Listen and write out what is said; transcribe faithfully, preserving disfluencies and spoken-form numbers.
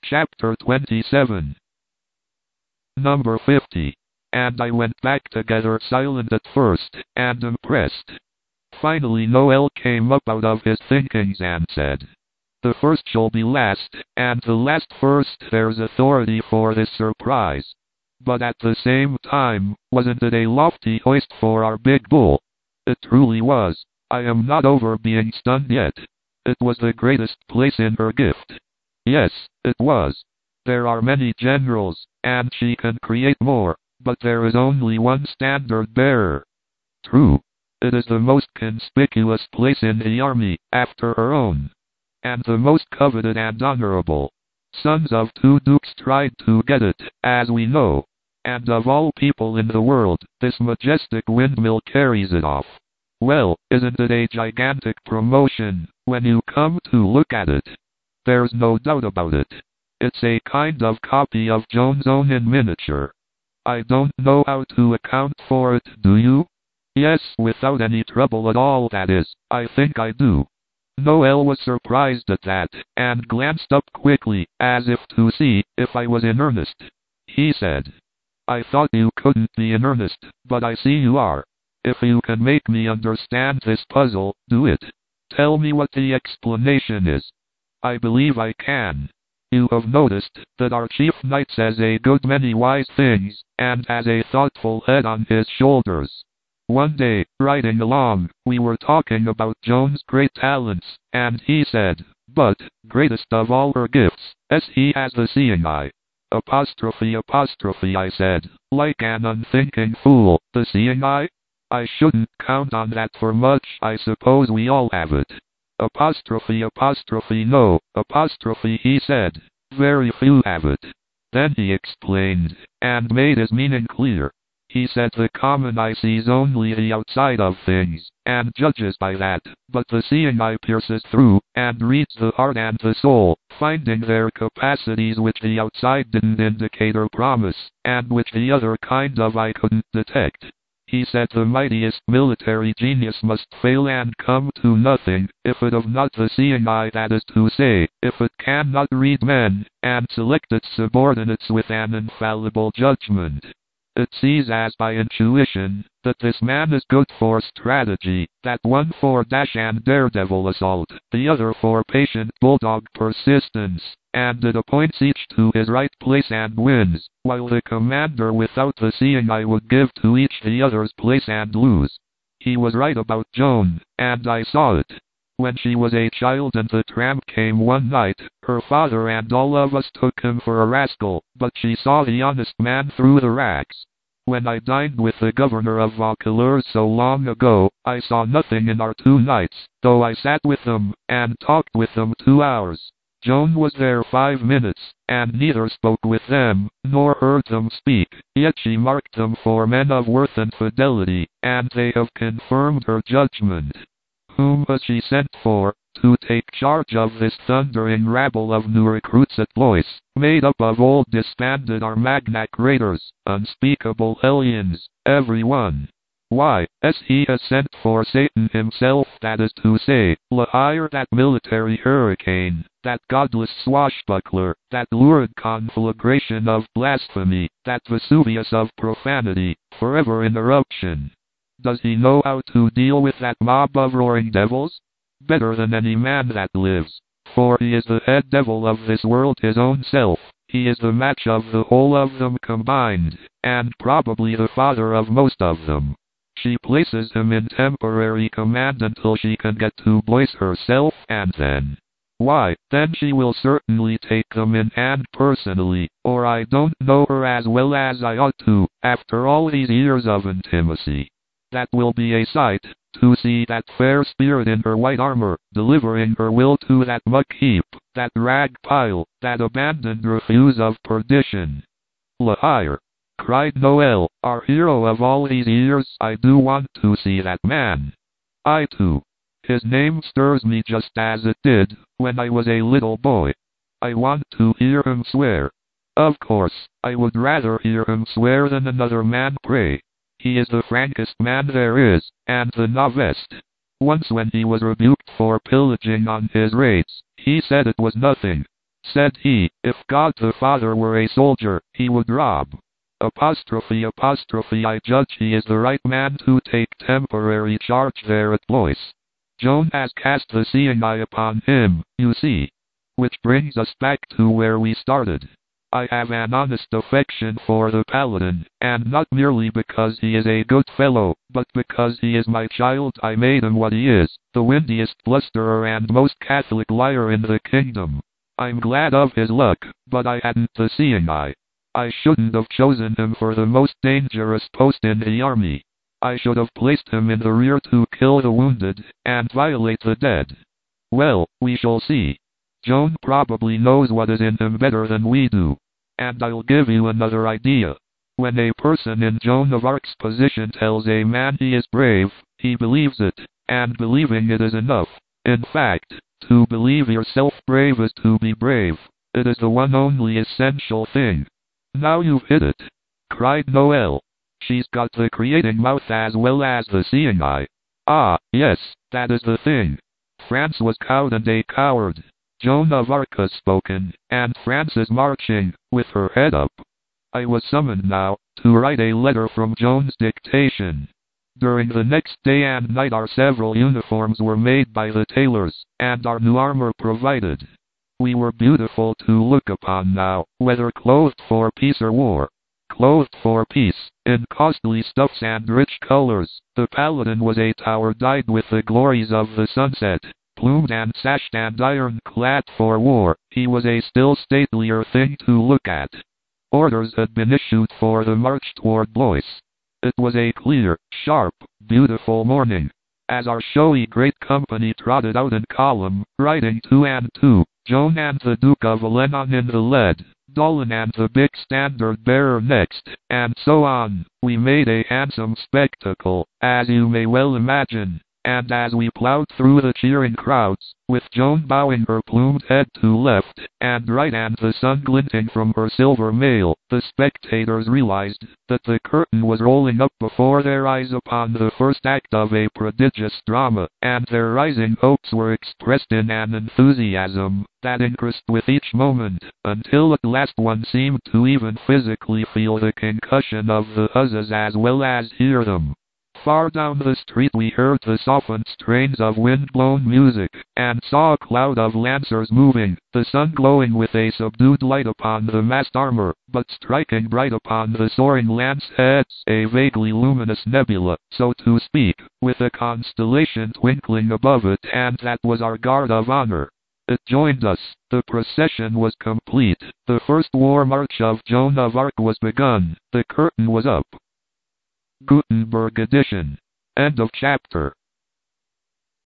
Chapter twenty-seven. Number fifty. And I went back together, silent at first, and impressed. Finally Noel came up out of his thinkings and said, "The first shall be last, and the last first. There's authority for this surprise. But at the same time, wasn't it a lofty hoist for our big bull?" It truly was. I am not over being stunned yet. It was the greatest place in her gift. Yes, it was. There are many generals, and she can create more, but there is only one standard bearer. True. It is the most conspicuous place in the army, after her own. And the most coveted and honorable. Sons of two dukes tried to get it, as we know. And of all people in the world, this majestic windmill carries it off. Well, isn't it a gigantic promotion, when you come to look at it? There's no doubt about it. It's a kind of copy of Joan's own in miniature. I don't know how to account for it, do you? Yes, without any trouble at all, that is, I think I do. Noel was surprised at that, and glanced up quickly, as if to see if I was in earnest. He said, "I thought you couldn't be in earnest, but I see you are. If you can make me understand this puzzle, do it. Tell me what the explanation is." "I believe I can. You have noticed that our chief knight says a good many wise things, and has a thoughtful head on his shoulders. One day, riding along, we were talking about Joan's great talents, and he said, 'But, greatest of all her gifts, as he has the seeing eye.' Apostrophe apostrophe I said, like an unthinking fool, the seeing eye? I shouldn't count on that for much, I suppose we all have it. Apostrophe apostrophe no, apostrophe he said, very few have it. Then he explained, and made his meaning clear. He said the common eye sees only the outside of things, and judges by that, but the seeing eye pierces through, and reads the heart and the soul, finding their capacities which the outside didn't indicate or promise, and which the other kind of eye couldn't detect. He said the mightiest military genius must fail and come to nothing, if it have not the seeing eye, that is to say, if it cannot read men, and select its subordinates with an infallible judgment. It sees as by intuition, that this man is good for strategy, that one for dash and daredevil assault, the other for patient bulldog persistence, and it appoints each to his right place and wins, while the commander without the seeing eye would give to each the other's place and lose. He was right about Joan, and I saw it. When she was a child and the tramp came one night, her father and all of us took him for a rascal, but she saw the honest man through the racks. When I dined with the governor of Vaucouleurs so long ago, I saw nothing in our two knights, though I sat with them, and talked with them two hours. Joan was there five minutes, and neither spoke with them, nor heard them speak, yet she marked them for men of worth and fidelity, and they have confirmed her judgment. Whom has she sent for, to take charge of this thundering rabble of new recruits at Blois, made up of old disbanded Armagnac raiders, unspeakable hellions, every one? Why, as he has sent for Satan himself, that is to say, La Hire, that military hurricane, that godless swashbuckler, that lurid conflagration of blasphemy, that Vesuvius of profanity, forever in eruption. Does he know how to deal with that mob of roaring devils? Better than any man that lives, for he is the head devil of this world, his own self. He is the match of the whole of them combined, and probably the father of most of them. She places him in temporary command until she can get to Blois herself, and then... why, then she will certainly take them in hand personally, or I don't know her as well as I ought to, after all these years of intimacy. That will be a sight, to see that fair spirit in her white armor, delivering her will to that muck heap, that rag pile, that abandoned refuse of perdition. La Hire, cried Noel, our hero of all these years. I do want to see that man. I too. His name stirs me just as it did, when I was a little boy. I want to hear him swear. Of course, I would rather hear him swear than another man pray. He is the frankest man there is, and the novice. Once when he was rebuked for pillaging on his raids, he said it was nothing. said he, if God the Father were a soldier, he would rob. Apostrophe apostrophe I judge he is the right man to take temporary charge there at Blois. Joan has cast the seeing eye upon him, you see. Which brings us back to where we started. I have an honest affection for the Paladin, and not merely because he is a good fellow, but because he is my child. I made him what he is, the windiest blusterer and most Catholic liar in the kingdom. I'm glad of his luck, but I hadn't the seeing eye. I shouldn't have chosen him for the most dangerous post in the army. I should have placed him in the rear to kill the wounded, and violate the dead. Well, we shall see. Joan probably knows what is in him better than we do. And I'll give you another idea. When a person in Joan of Arc's position tells a man he is brave, he believes it, and believing it is enough. In fact, to believe yourself brave is to be brave. It is the one only essential thing. Now you've hit it, cried Noel. She's got the creating mouth as well as the seeing eye. Ah, yes, that is the thing. France was cowed and a coward. Joan of Arc has spoken, and France is marching, with her head up. I was summoned now, to write a letter from Joan's dictation. During the next day and night our several uniforms were made by the tailors, and our new armor provided. We were beautiful to look upon now, whether clothed for peace or war. Clothed for peace, in costly stuffs and rich colors, the Paladin was a tower dyed with the glories of the sunset. Plumed and sashed and iron-clad for war, he was a still statelier thing to look at. Orders had been issued for the march toward Blois. It was a clear, sharp, beautiful morning. As our showy great company trotted out in column, riding two and two, Joan and the Duke of Alenon in the lead, Dolan and the big standard-bearer next, and so on, we made a handsome spectacle, as you may well imagine. And as we plowed through the cheering crowds, with Joan bowing her plumed head to left and right and the sun glinting from her silver mail, the spectators realized that the curtain was rolling up before their eyes upon the first act of a prodigious drama, and their rising hopes were expressed in an enthusiasm that increased with each moment, until at last one seemed to even physically feel the concussion of the huzzas as well as hear them. Far down the street we heard the softened strains of wind-blown music, and saw a cloud of lancers moving, the sun glowing with a subdued light upon the massed armor, but striking bright upon the soaring lance heads, a vaguely luminous nebula, so to speak, with a constellation twinkling above it, and that was our guard of honor. It joined us, the procession was complete, the first war march of Joan of Arc was begun, the curtain was up. Gutenberg edition. End of chapter.